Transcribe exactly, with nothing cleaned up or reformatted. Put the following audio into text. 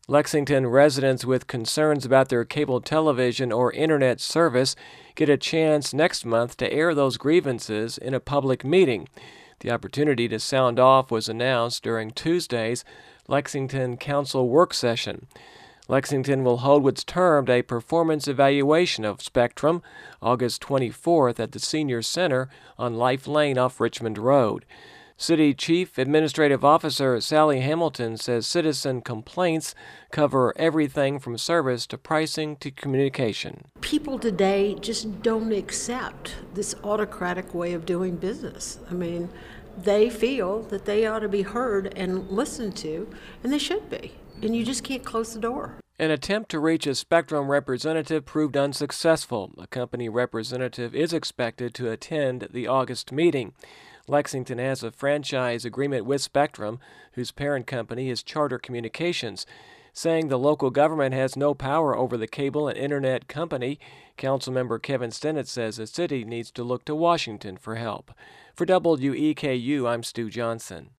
Lexington residents with concerns about their cable television or internet service get a chance next month to air those grievances in a public meeting. The opportunity to sound off was announced during Tuesday's Lexington Council work session. Lexington will hold what's termed a performance evaluation of Spectrum August twenty-fourth at the Senior Center on Life Lane off Richmond Road. City Chief Administrative Officer Sally Hamilton says citizen complaints cover everything from service to pricing to communication. People today just don't accept this autocratic way of doing business. I mean, they feel that they ought to be heard and listened to, and they should be. And you just can't close the door. An attempt to reach a Spectrum representative proved unsuccessful. A company representative is expected to attend the August meeting. Lexington has a franchise agreement with Spectrum, whose parent company is Charter Communications. Saying the local government has no power over the cable and internet company, Councilmember Kevin Stennett says the city needs to look to Washington for help. For W E K U, I'm Stu Johnson.